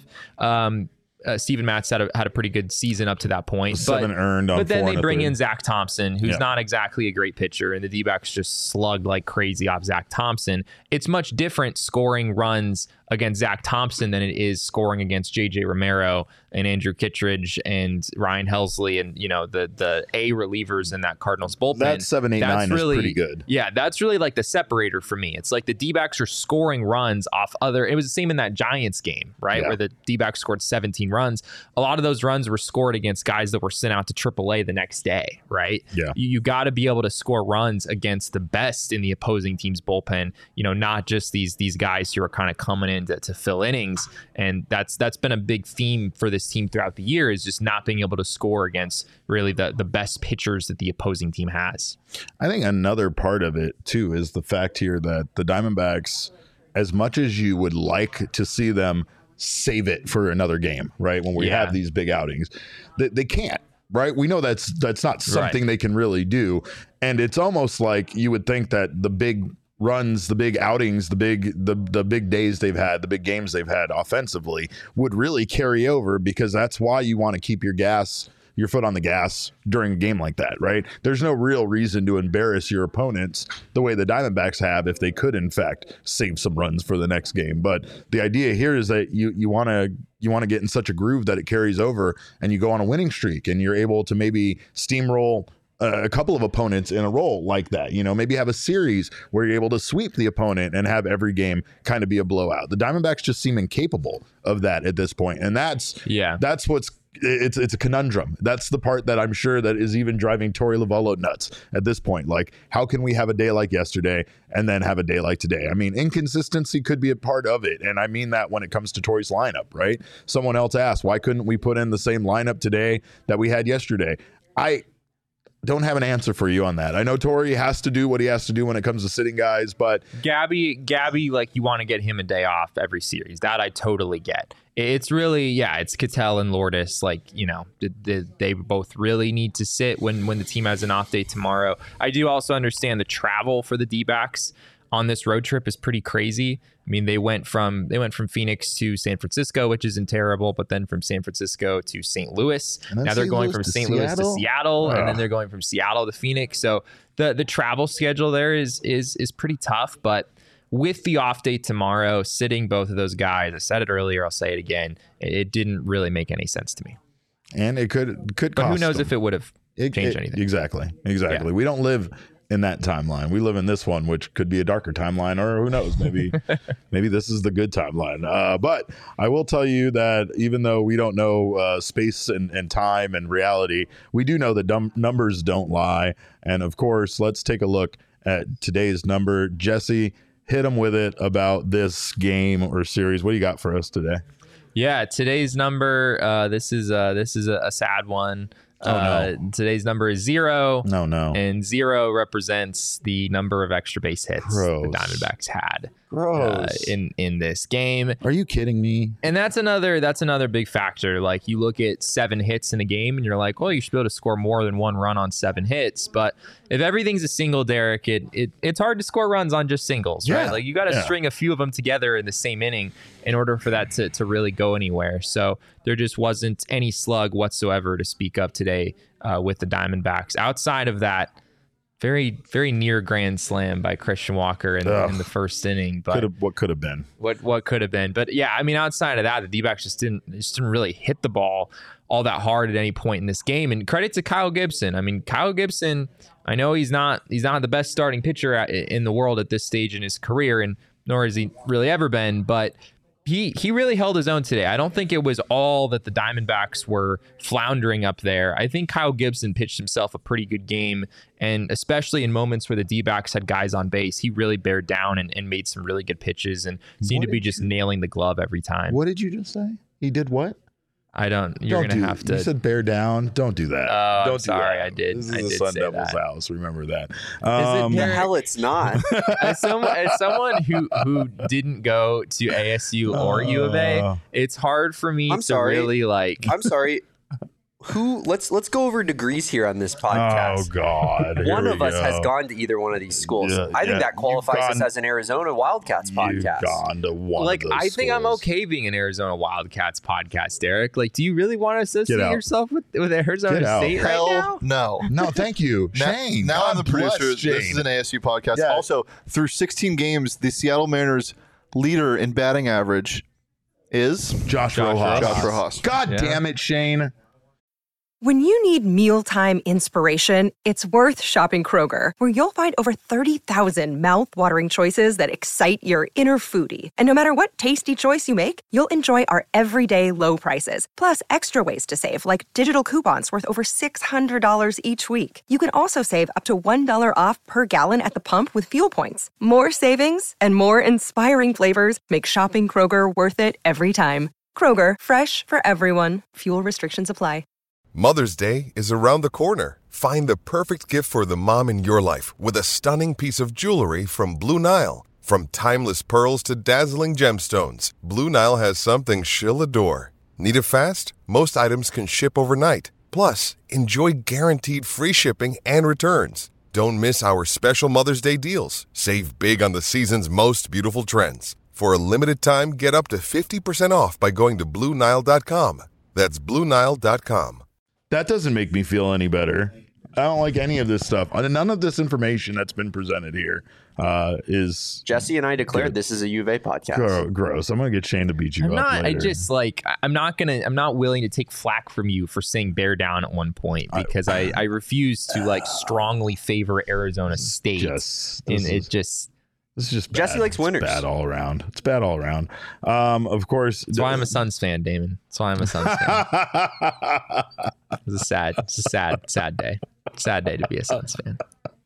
Steven Matz had a pretty good season up to that point. 7 earned on 4 but then they bring 1/3. in Zach Thompson, who's not exactly a great pitcher, and the D-backs just slugged like crazy off Zach Thompson. It's much different scoring runs against Zach Thompson than it is scoring against J.J. Romero and Andrew Kittredge and Ryan Helsley and, the A relievers in that Cardinals bullpen. That 7-8-9 is pretty good. Yeah, that's really like the separator for me. It's like the D-backs are scoring runs off it was the same in that Giants game, right? Yeah. Where the D-backs scored 17 17 runs. A lot of those runs were scored against guys that were sent out to AAA the next day, right? Yeah. You got to be able to score runs against the best in the opposing team's bullpen, not just these guys who are kind of coming in to fill innings. And that's been a big theme for this team throughout the year, is just not being able to score against really the best pitchers that the opposing team has. I think another part of it too is the fact here that the Diamondbacks, as much as you would like to see them save it for another game, right? When we have these big outings, they can't, right? We know that's not something they can really do. And it's almost like you would think that the big runs, the big outings, the big days they've had, the big games they've had offensively would really carry over, because that's why you want to keep your foot on the gas during a game like that, right? There's no real reason to embarrass your opponents the way the Diamondbacks have if they could, in fact, save some runs for the next game. But the idea here is that you want to get in such a groove that it carries over and you go on a winning streak and you're able to maybe steamroll a couple of opponents in a row like that. Maybe have a series where you're able to sweep the opponent and have every game kind of be a blowout. The Diamondbacks just seem incapable of that at this point. And that's what's it's a conundrum. That's the part that I'm sure that is even driving Torey Lovullo nuts at this point. Like, how can we have a day like yesterday and then have a day like today? I mean, inconsistency could be a part of it. And I mean that when it comes to Torey's lineup, right? Someone else asked, why couldn't we put in the same lineup today that we had yesterday? I don't have an answer for you on that. I know Torey has to do what he has to do when it comes to sitting guys, but Gabby, like, you want to get him a day off every series. That I totally get. It's really, it's Ketel and Lourdes. Like, they both really need to sit when the team has an off day tomorrow. I do also understand the travel for the D-backs on this road trip is pretty crazy. I mean, they went from Phoenix to San Francisco, which isn't terrible, but then from San Francisco to St. Louis. Now they're going from St. Louis to Seattle, and then they're going from Seattle to Phoenix. So the travel schedule there is pretty tough, but with the off day tomorrow, sitting both of those guys, I said it earlier, I'll say it again, it didn't really make any sense to me. And it could but cost who knows them. if it would have changed anything. Exactly. Yeah. We don't live in that timeline. We live in this one, which could be a darker timeline, or who knows, maybe this is the good timeline. But I will tell you that even though we don't know space and time and reality, we do know that numbers don't lie. And of course, let's take a look at today's number. Jesse, hit them with it about this game or series. What do you got for us today? Yeah, today's number, this is a sad one. Today's number is 0. No. And 0 represents the number of extra base hits the Diamondbacks had in this game. Are you kidding me? And that's another big factor. Like, you look at 7 hits in a game and you're like, well, you should be able to score more than 1 run on 7 hits. But if everything's a single, Derek, it's hard to score runs on just singles, right? Like, you got to string a few of them together in the same inning in order for that to really go anywhere. So there just wasn't any slug whatsoever to speak of today with the Diamondbacks. Outside of that, very, very near grand slam by Christian Walker in the first inning. But what could have been? What could have been? But yeah, I mean, outside of that, the D-backs just didn't really hit the ball all that hard at any point in this game. And credit to Kyle Gibson. I mean, Kyle Gibson, I know he's not the best starting pitcher in the world at this stage in his career, and nor has he really ever been, but he really held his own today. I don't think it was all that the Diamondbacks were floundering up there. I think Kyle Gibson pitched himself a pretty good game, and especially in moments where the D-backs had guys on base, he really bared down and made some really good pitches and seemed to be just nailing the glove every time. What did you just say? He did what? You're going to have to. You said bear down. Don't do that. Oh, I'm sorry. I did. This is the Sun Devils house. Remember that. The hell it's not. As someone who didn't go to ASU or U of A, it's hard for me really like. I'm sorry. Let's go over degrees here on this podcast. Oh God! One of us has gone to either one of these schools. I think that qualifies us as an Arizona Wildcats podcast. You've gone to one of those I think I'm okay being an Arizona Wildcats podcast, Derek. Like, do you really want to associate yourself with Arizona State right now? No, thank you, Shane. Now I'm the producer. This is an ASU podcast. Yeah. Also, through 16 games, the Seattle Mariners' leader in batting average is Josh Rojas. Josh Rojas. God damn it, Shane. When you need mealtime inspiration, it's worth shopping Kroger, where you'll find over 30,000 mouth-watering choices that excite your inner foodie. And no matter what tasty choice you make, you'll enjoy our everyday low prices, plus extra ways to save, like digital coupons worth over $600 each week. You can also save up to $1 off per gallon at the pump with fuel points. More savings and more inspiring flavors make shopping Kroger worth it every time. Kroger, fresh for everyone. Fuel restrictions apply. Mother's Day is around the corner. Find the perfect gift for the mom in your life with a stunning piece of jewelry from Blue Nile. From timeless pearls to dazzling gemstones, Blue Nile has something she'll adore. Need it fast? Most items can ship overnight. Plus, enjoy guaranteed free shipping and returns. Don't miss our special Mother's Day deals. Save big on the season's most beautiful trends. For a limited time, get up to 50% off by going to BlueNile.com. That's BlueNile.com. That doesn't make me feel any better. I don't like any of this stuff. None of this information that's been presented here is. Jesse and I declared this is a Juve podcast. Gross. I'm gonna get Shane to beat you up later. I'm not willing to take flack from you for saying bear down at one point because I refuse to strongly favor Arizona State. This is just bad. Jesse likes winners. It's bad all around. It's bad all around. Of course. That's why I'm a Suns fan, Damon. That's why I'm a Suns fan. It's a sad day. Sad day to be a Suns fan.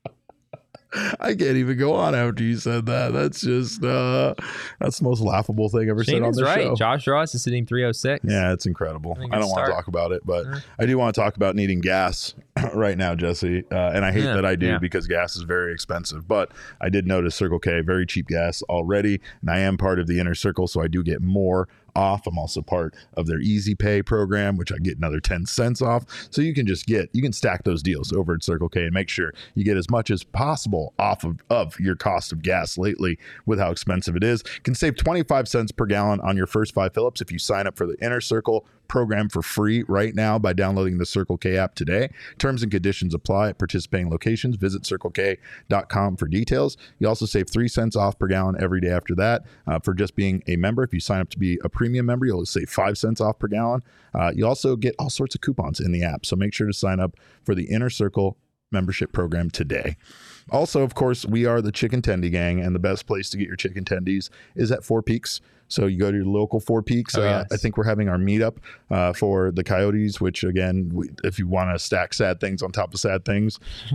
I can't even go on after you said that. That's just that's the most laughable thing I've ever said on the show. Josh Ross is sitting 306. Yeah, it's incredible. I don't want to talk about it, but I do want to talk about needing gas right now, Jesse. And I hate that I do because gas is very expensive. But I did notice Circle K, very cheap gas already. And I am part of the inner circle, so I do get more off. I'm also part of their Easy Pay program, which I get another 10 cents off. So you can stack those deals over at Circle K and make sure you get as much as possible off of your cost of gas lately with how expensive it is. You can save 25 cents per gallon on your first 5 fill-ups if you sign up for the Inner Circle program for free right now by downloading the Circle K app today. Terms and conditions apply at participating locations. Visit CircleK.com for details. You also save 3 cents off per gallon every day after that for just being a member. If you sign up to be a premium member, you'll save 5 cents off per gallon. You also get all sorts of coupons in the app, so make sure to sign up for the Inner Circle membership program today. Also, of course, we are the Chicken Tendy Gang, and the best place to get your chicken tendies is at Four Peaks. So you go to your local Four Peaks. I think we're having our meetup for the Coyotes, which, again, if you want to stack sad things on top of sad things,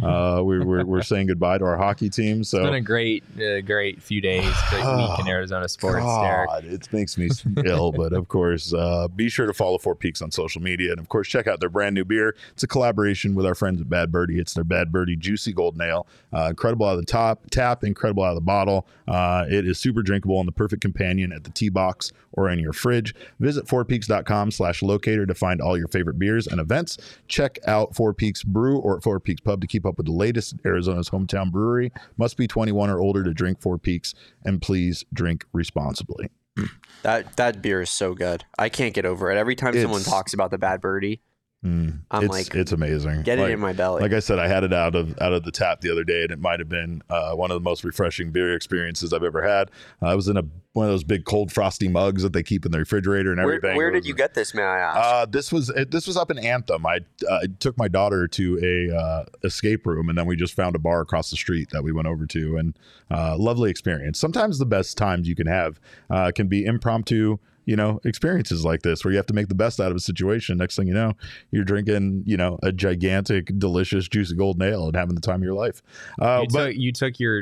we're saying goodbye to our hockey team. So it's been a great few days, great week in Arizona sports. God, it makes me ill. But, of course, be sure to follow Four Peaks on social media. And, of course, check out their brand new beer. It's a collaboration with our friends at Bad Birdie. It's their Bad Birdie Juicy Golden Ale. Incredible out of the tap, incredible out of the bottle. It is super drinkable and the perfect companion at the tea box or in your fridge. Visit fourpeaks.com/locator to find all your favorite beers and events. Check out Four Peaks Brew or Four Peaks Pub to keep up with the latest. Arizona's hometown brewery. Must be 21 or older to drink Four Peaks, and please drink responsibly. That beer is so good. I can't get over it. Every time someone talks about the Bad Birdie, it's amazing. Get it in my belly. Like I said, I had it out of the tap the other day, and it might have been one of the most refreshing beer experiences I've ever had. I was in one of those big cold frosty mugs that they keep in the refrigerator and everything. Where did you get this, may I ask? This was up in Anthem. I took my daughter to a escape room, and then we just found a bar across the street that we went over to, and lovely experience. Sometimes the best times you can have can be impromptu experiences like this where you have to make the best out of a situation. Next thing you know, you're drinking, a gigantic, delicious, juicy golden ale and having the time of your life. You took your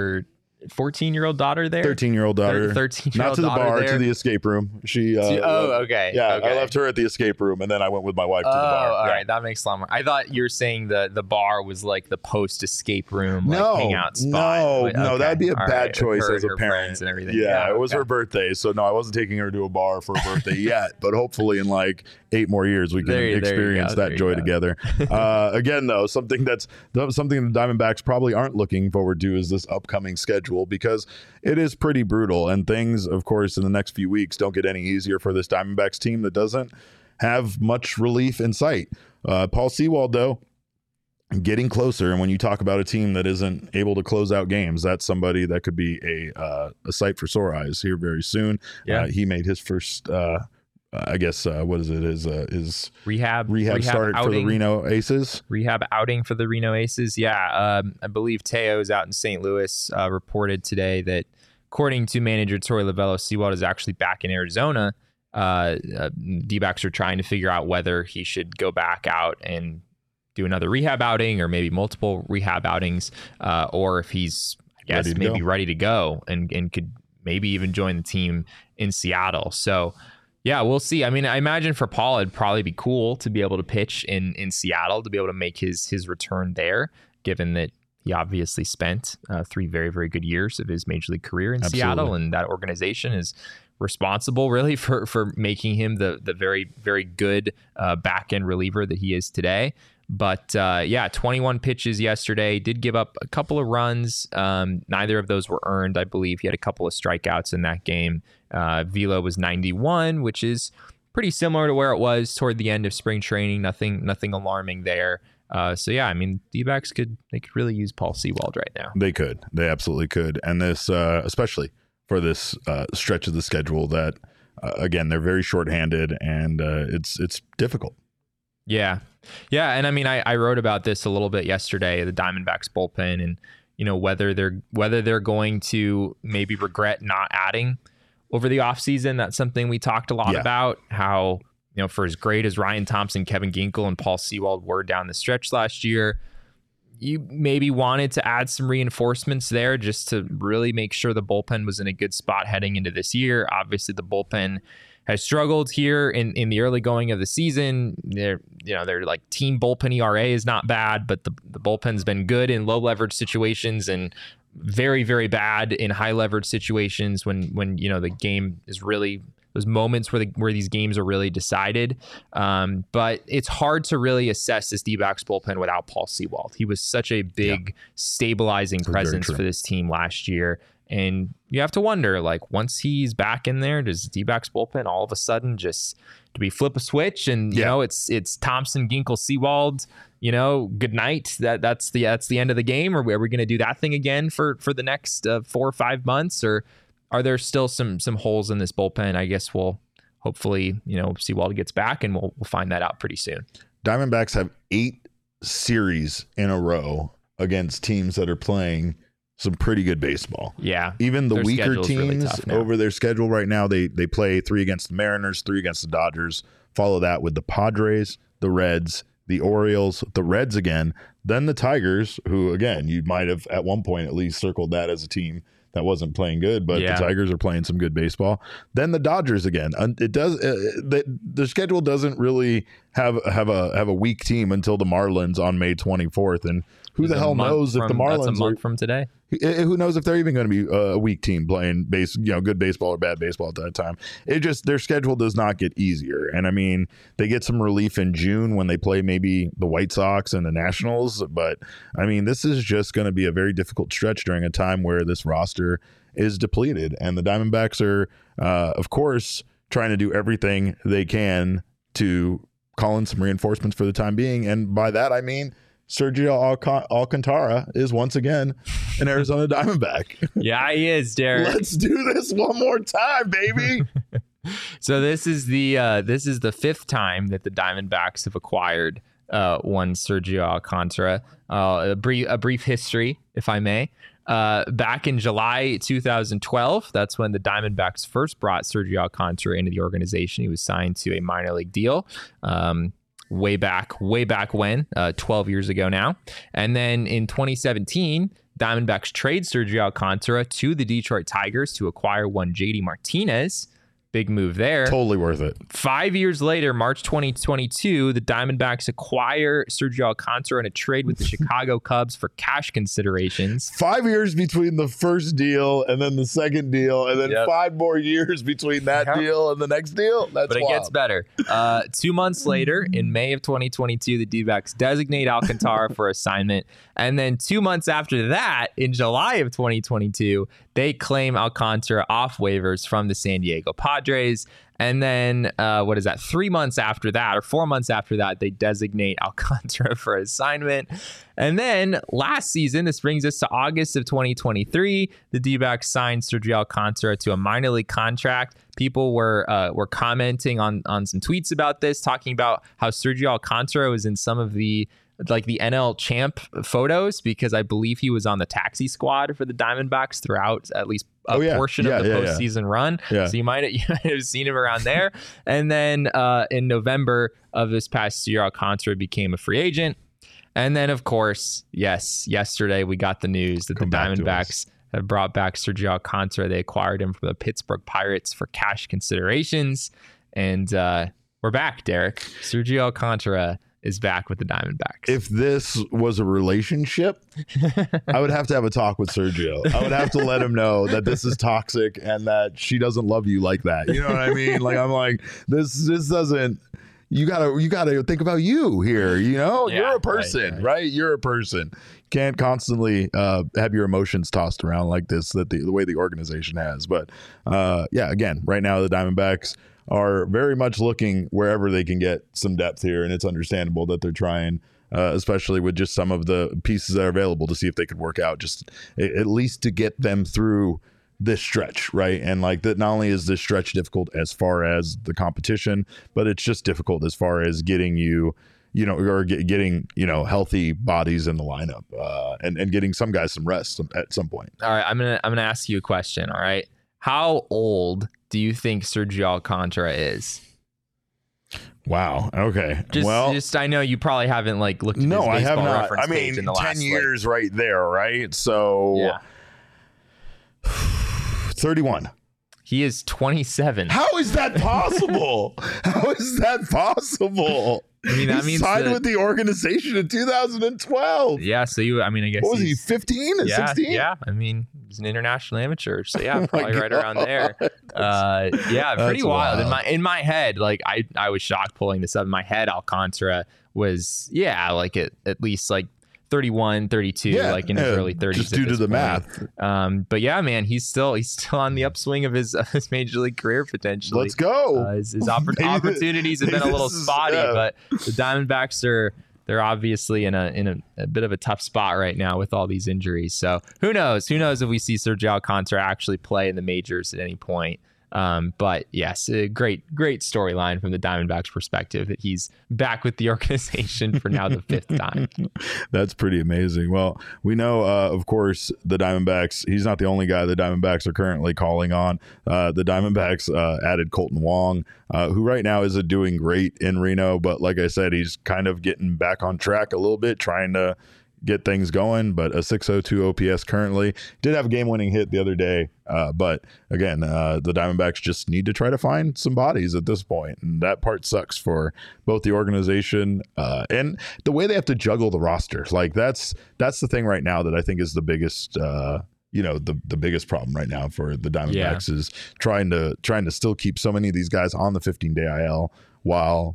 14-year-old daughter there? 13-year-old daughter. 13-year-old Not to the bar, there? to the escape room. She. Okay. Yeah, okay. I left her at the escape room, and then I went with my wife to the bar. All right, that makes a lot more. I thought you were saying the bar was like the post-escape room, hangout spot. No, that'd be a bad choice as a parent. And everything. Yeah, it was her birthday, so no, I wasn't taking her to a bar for her birthday yet. But hopefully, in 8 more years, we can experience that joy together. Again, though, something the Diamondbacks probably aren't looking forward to is this upcoming schedule, because it is pretty brutal, and things, of course, in the next few weeks don't get any easier for this Diamondbacks team that doesn't have much relief in sight. Paul Sewald, though, getting closer, and when you talk about a team that isn't able to close out games, that's somebody that could be a sight for sore eyes here very soon. He made his first I guess what is it? Is rehab start outing for the Reno Aces? Rehab outing for the Reno Aces. Yeah, I believe Teo's out in St. Louis. Reported today that according to manager Torey Lovullo, Sewald is actually back in Arizona. D-backs are trying to figure out whether he should go back out and do another rehab outing or maybe multiple rehab outings, or if he's ready to go and could maybe even join the team in Seattle. So yeah, we'll see. I mean, I imagine for Paul, it'd probably be cool to be able to pitch in Seattle, to be able to make his return there, given that he obviously spent 3 very, very good years of his major league career in Seattle, and that organization is responsible really for making him the very, very good back end reliever that he is today. But 21 pitches yesterday, did give up a couple of runs. Neither of those were earned. I believe he had a couple of strikeouts in that game. Velo was 91, which is pretty similar to where it was toward the end of spring training. Nothing alarming there. I mean, D-backs could really use Paul Sewald right now. They absolutely could. And this, especially for this stretch of the schedule that, again, they're very shorthanded and it's difficult. Yeah. And I mean, I wrote about this a little bit yesterday, the Diamondbacks bullpen, and whether they're going to maybe regret not adding over the offseason. That's something we talked a lot about, how for as great as Ryan Thompson, Kevin Ginkel, and Paul Sewald were down the stretch last year, you maybe wanted to add some reinforcements there just to really make sure the bullpen was in a good spot heading into this year. Obviously, the bullpen has struggled here in the early going of the season. Their like team bullpen ERA is not bad, but the bullpen's been good in low leverage situations and very, very bad in high leverage situations when the game is really those moments where these games are really decided. But it's hard to really assess this D-backs bullpen without Paul Sewald. He was such a big stabilizing presence for this team last year. And you have to wonder, like, once he's back in there, does D-backs bullpen all of a sudden just, do we flip a switch and it's Thompson, Ginkel, Sewald, good night. That's the end of the game, or are we going to do that thing again for the next 4 or 5 months, or are there still some holes in this bullpen? I guess we'll hopefully Sewald gets back, and we'll find that out pretty soon. Diamondbacks have 8 series in a row against teams that are playing some pretty good baseball. Yeah. Even the weaker teams over their schedule right now, they play 3 against the Mariners, 3 against the Dodgers. Follow that with the Padres, the Reds, the Orioles, the Reds again, then the Tigers, who, again, you might have at one point at least circled that as a team that wasn't playing good, but the Tigers are playing some good baseball. Then the Dodgers again. It does the schedule doesn't really have a weak team until the Marlins on May 24th, and who the hell knows if the Marlins that's a month from today. Who knows if they're even going to be a weak team playing good baseball or bad baseball at that time. Their schedule does not get easier. And I mean, they get some relief in June when they play maybe the White Sox and the Nationals. But I mean, this is just going to be a very difficult stretch during a time where this roster is depleted. And the Diamondbacks are, of course, trying to do everything they can to call in some reinforcements for the time being. And by that, I mean, Sergio Alcantara is once again an Arizona Diamondback. Yeah, he is, Derek. Let's do this one more time, baby. So this is the 5th time that the Diamondbacks have acquired one Sergio Alcantara. A brief history, if I may. Back in July 2012, that's when the Diamondbacks first brought Sergio Alcantara into the organization. He was signed to a minor league deal. Way back when, 12 years ago now. And then in 2017, Diamondbacks trade Sergio Alcantara to the Detroit Tigers to acquire one JD Martinez. Big move there. Totally worth it. 5 years later, March 2022, the Diamondbacks acquire Sergio Alcantara in a trade with the Chicago Cubs for cash considerations. 5 years between the first deal and then the second deal, and then 5 more years between that deal and the next deal. But it gets better. 2 months later, in May of 2022, the D-backs designate Alcantara for assignment. And then 2 months after that, in July of 2022, They claim Alcantara off waivers from the San Diego Padres. And then, 3 months after that, or 4 months after that, they designate Alcantara for assignment. And then last season, this brings us to August of 2023, the D-backs signed Sergio Alcantara to a minor league contract. People were commenting on some tweets about this, talking about how Sergio Alcantara was in some of the NL champ photos because I believe he was on the taxi squad for the Diamondbacks throughout at least a portion of the postseason run. Yeah. So you might have seen him around there. And then in November of this past year, Alcantara became a free agent. And then, of course, yesterday we got the news that the Diamondbacks have brought back Sergio Alcantara. They acquired him from the Pittsburgh Pirates for cash considerations. And we're back, Derek. Sergio Alcantara is back with the Diamondbacks. If this was a relationship, I would have to have a talk with Sergio. I would have to let him know that this is toxic and that she doesn't love you like that. You know what I mean? Like, I'm like, this doesn't, you gotta think about you here. You know, you're a person, right? You're a person. Can't constantly have your emotions tossed around like this, that the way the organization has. But again, right now the Diamondbacks are very much looking wherever they can get some depth here, and it's understandable that they're trying, especially with just some of the pieces that are available, to see if they could work out, just at least to get them through this stretch, right? And like that, not only is this stretch difficult as far as the competition, but it's just difficult as far as getting getting healthy bodies in the lineup, and getting some guys some rest at some point. All right, I'm gonna ask you a question. All right, how old do you think Sergio Alcantara is? Wow. Okay. Just I know you probably haven't looked at his baseball I have not. reference page in the last 10 years right there, right? So 31. He is 27. How is that possible? How is that possible? I mean, that means signed with the organization in 2012. Yeah, so I guess what was he, 15 or 16? Yeah, I mean, he's an international amateur, so probably right around there. Pretty wild. In my head, I was shocked pulling this up. In my head, Alcantara was at least 31, 32, in his early 30s. Just due to the math. But yeah, man, he's still on the upswing of his major league career potentially. Let's go. His opportunities have been a little spotty, but the Diamondbacks they're obviously in a bit of a tough spot right now with all these injuries. So who knows? Who knows if we see Sergio Alcantara actually play in the majors at any point? But yes, a great storyline from the Diamondbacks perspective that he's back with the organization for now the 5th time. That's pretty amazing. Well, we know, of course, the Diamondbacks, he's not the only guy the Diamondbacks are currently calling on. The Diamondbacks added Colton Wong, who right now isn't doing great in Reno, but like I said, he's kind of getting back on track a little bit, trying to get things going, but a 602 OPS currently. Did have a game-winning hit the other day, but again, the Diamondbacks just need to try to find some bodies at this point, and that part sucks for both the organization and the way they have to juggle the rosters. That's the thing right now that I think is the biggest the biggest problem right now for the Diamondbacks is trying to still keep so many of these guys on the 15-day IL while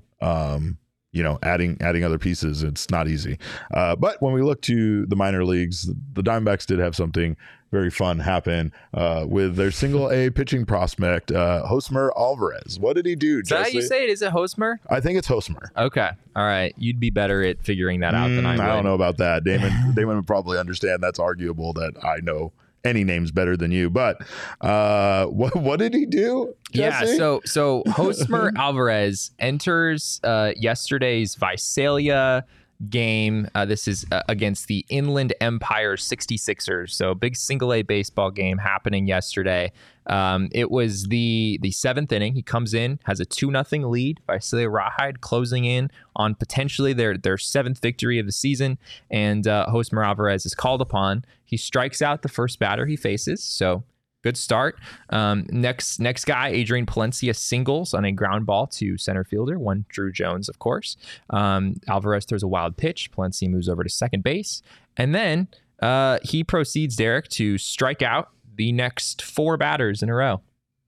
adding other pieces. It's not easy. But when we look to the minor leagues, the Diamondbacks did have something very fun happen with their single A pitching prospect, Hosmer Alvarez. What did he do, Jesse? Is that how you say it? Is it Hosmer? I think it's Hosmer. Okay. All right. You'd be better at figuring that out than I would. I don't know about that. Damon would probably understand. That's arguable that I know any names better than you, but what did he do, Jesse? Yeah, so Hosmer Alvarez enters yesterday's Visalia game. This is against the Inland Empire 66ers. So big single A baseball game happening yesterday. It was the 7th inning. He comes in, has a 2-0 lead. Visalia Rawhide closing in on potentially their 7th victory of the season. And Hosmer Alvarez is called upon. He strikes out the first batter he faces. So good start. Next guy, Adrian Palencia singles on a ground ball to center fielder, one Drew Jones, of course. Alvarez throws a wild pitch. Palencia moves over to second base. And then he proceeds, Derek, to strike out the next 4 batters in a row,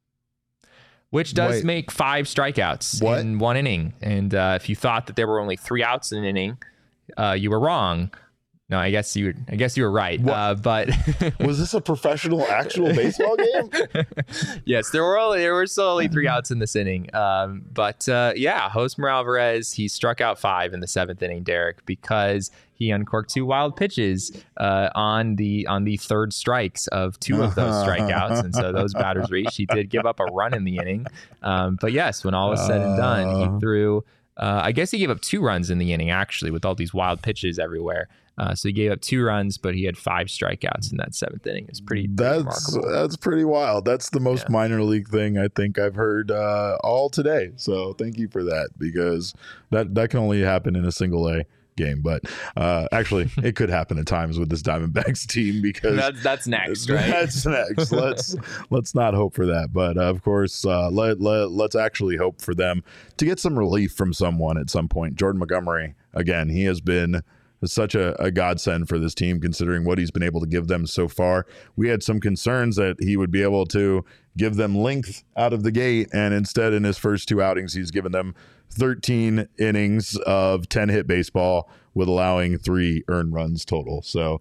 which does make 5 strikeouts in one inning. And if you thought that there were only 3 outs in an inning, you were wrong. No, I guess you were right. But was this a professional actual baseball game? Yes, there were still only 3 outs in this inning. Hosmer Alvarez, he struck out 5 in the 7th inning, Derek, because he uncorked 2 wild pitches on the third strikes of 2 of those strikeouts, and so those batters reached. He did give up a run in the inning, but yes, when all was said and done, he threw. I guess he gave up 2 runs in the inning, actually, with all these wild pitches everywhere. So he gave up 2 runs, but he had 5 strikeouts in that 7th inning. It's pretty remarkable. That's pretty wild. That's the most minor league thing I think I've heard all today. So thank you for that, because that can only happen in a single A game, but actually it could happen at times with this Diamondbacks team, because that's next, right? That's next. Let's not hope for that, but of course let's actually hope for them to get some relief from someone at some point. Jordan Montgomery, again, he has been such a godsend for this team, considering what he's been able to give them so far. We had some concerns that he would be able to give them length out of the gate, and instead in his first 2 outings, he's given them 13 innings of 10-hit baseball with allowing 3 earned runs total. So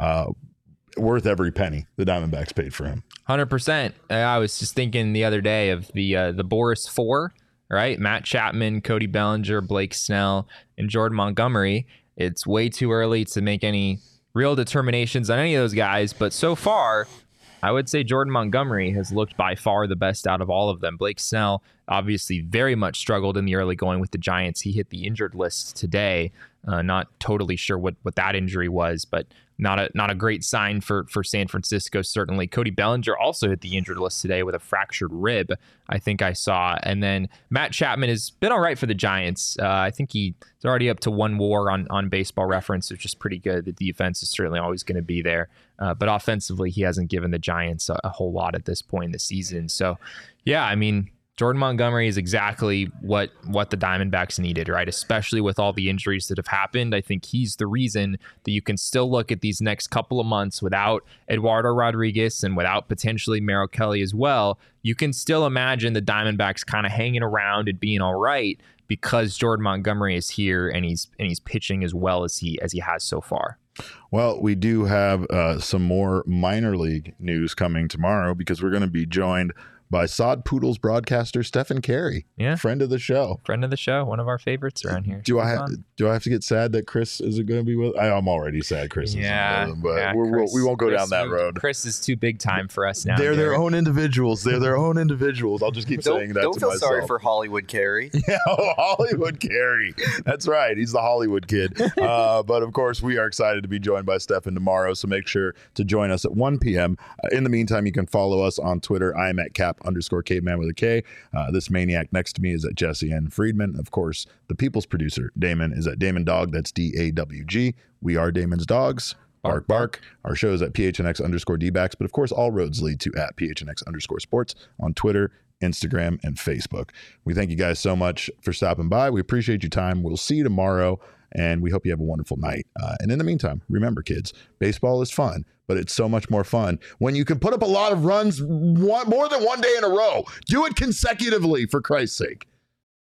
worth every penny the Diamondbacks paid for him. 100%. I was just thinking the other day of the Boris 4, right? Matt Chapman, Cody Bellinger, Blake Snell, and Jordan Montgomery. It's way too early to make any real determinations on any of those guys, but so far, I would say Jordan Montgomery has looked by far the best out of all of them. Blake Snell obviously very much struggled in the early going with the Giants. He hit the injured list today. Not totally sure what that injury was, but not a great sign for San Francisco, certainly. Cody Bellinger also hit the injured list today with a fractured rib, I think I saw. And then Matt Chapman has been all right for the Giants. I think he's already up to 1 WAR on Baseball Reference, which is pretty good. The defense is certainly always going to be there. But offensively, he hasn't given the Giants a whole lot at this point in the season. So, yeah, I mean, Jordan Montgomery is exactly what the Diamondbacks needed, right? Especially with all the injuries that have happened. I think he's the reason that you can still look at these next couple of months without Eduardo Rodriguez and without potentially Merrill Kelly as well. You can still imagine the Diamondbacks kind of hanging around and being all right, because Jordan Montgomery is here and he's pitching as well as he has so far. Well, we do have some more minor league news coming tomorrow, because we're going to be joined by Sod Poodles broadcaster Stephen Carey, friend of the show, one of our favorites around here. Do I have to get sad that Chris isn't going to be with? I'm already sad Chris isn't with him, but we won't go down that road. Chris is too big time for us now. They're their own individuals. I'll just keep saying that to myself. Don't feel sorry for Hollywood Carey. Yeah, Hollywood Carey. That's right. He's the Hollywood kid. But of course, we are excited to be joined by Stephen tomorrow, so make sure to join us at 1 p.m. In the meantime, you can follow us on Twitter. I am at Cap_Caveman with a K. This maniac next to me is at Jesse N. Friedman. Of course, the People's producer, Damon, is at Damon Dog. That's DAWG. We are Damon's Dogs. Bark, bark. Our show is at PHNX_DBacks. But of course, all roads lead to at PHNX_sports on Twitter, Instagram, and Facebook. We thank you guys so much for stopping by. We appreciate your time. We'll see you tomorrow, and we hope you have a wonderful night. And in the meantime, remember, kids, baseball is fun, but it's so much more fun when you can put up a lot of runs more than one day in a row. Do it consecutively, for Christ's sake.